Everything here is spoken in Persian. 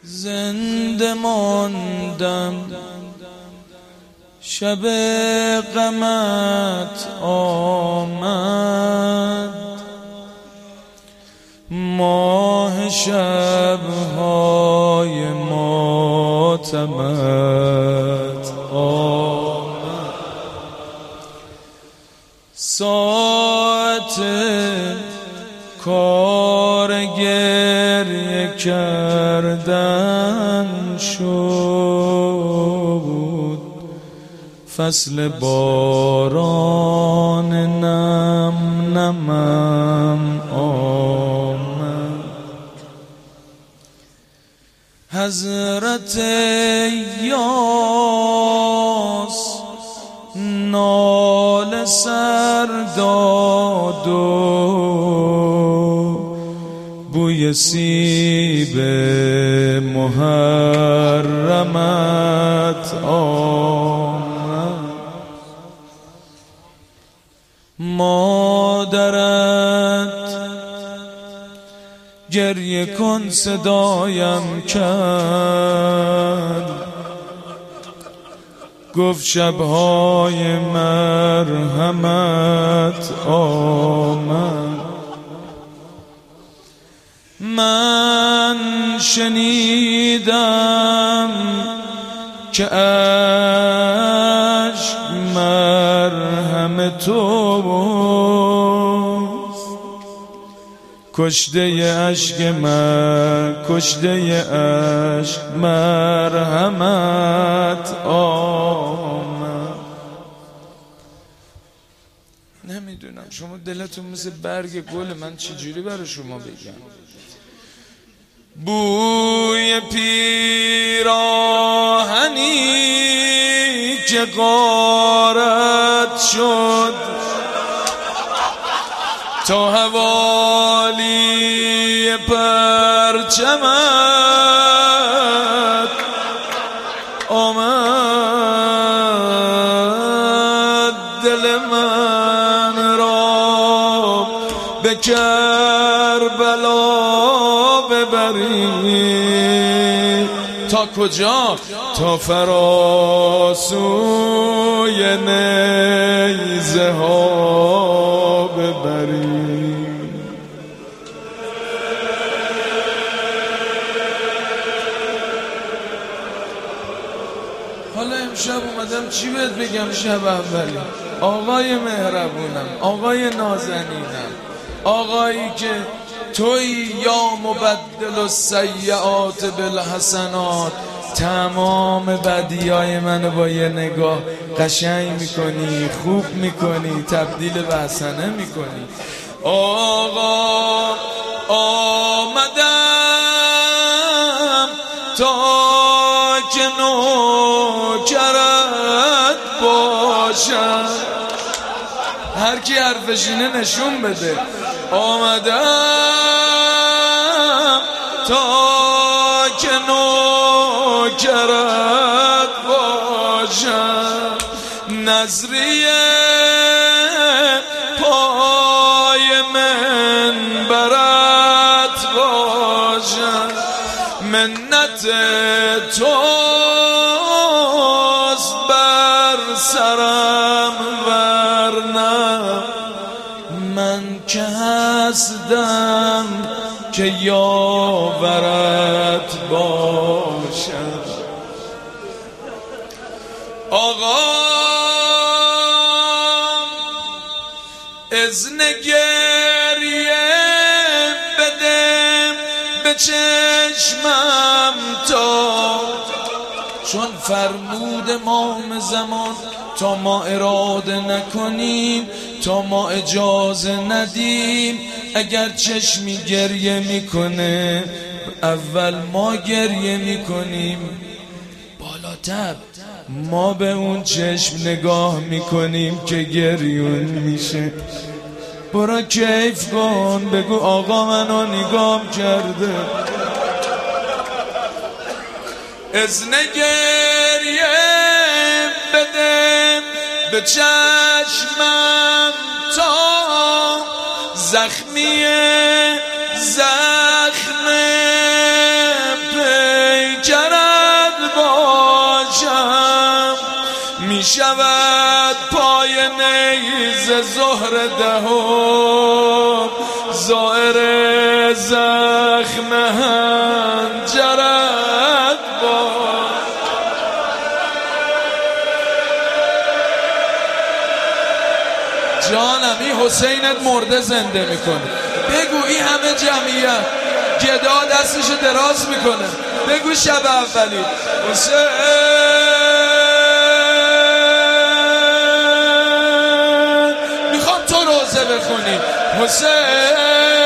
زنده ماندم شب غمت آمد، ماه شبهای ماتمت آمد. ساعت کار گریه کردن شد، فصل باران نم نمم آمد. حضرت یاس ناله سر داد و بوی سیب محرمت آمد. مادرت گریه کن صدایم کرد، گفت شبهای مرحمت آمد. من شنیدم که عشق مرهم توست، کشته عشق من، کشته عشق مرحمت آمد. نمیدونم شما دلتون مثل برگ گل، من چجوری برای شما بگم؟ بوی پیراهنی که غارت شد تا حوالی پرچمت آمد. دل من را به کربلا ببری، تا کجا؟ تا فراسوی نیزه ها ببری. حالا امشب اومدم چی بهت بگم؟ شب اولی آقای مهربونم، آقای نازنینم، آقایی که توی یا مبدل السیئات بالحسنات، تمام بدیای منو با یه نگاه قشنگ میکنی، خوب میکنی، تبدیل به حسنه میکنی. آقا آمدم تا که نوکرت باشم، هر کی حرفشینه نشون بده. آمدم تا که نوکرت باشم، نظریه پای منبرت باشم. منت توست بر سرم، ورنه من که هستم که یاورت باشم. آقا اذن گریه بده به چشمم تا، چون فرمود امام زمان تا ما اراده نکنیم، تا ما اجازه ندیم، اگر چشمی گریه میکنه اول ما گریه میکنیم، بالاتر ما به اون چشم نگاه میکنیم که گریون میشه. برو کیف کن، بگو آقا منو نگام کرده. اذن گریه بده به چشمم تا زخمی زخم می شود پای نیز زهر دهم زائر زخم هنجرت باد. جانم این حسینت مرده زنده میکنه. بگو این همه جمعیت گدا دستشو دراز میکنه، بگو شب اولی حسین میخوام تو روزه بخونی حسین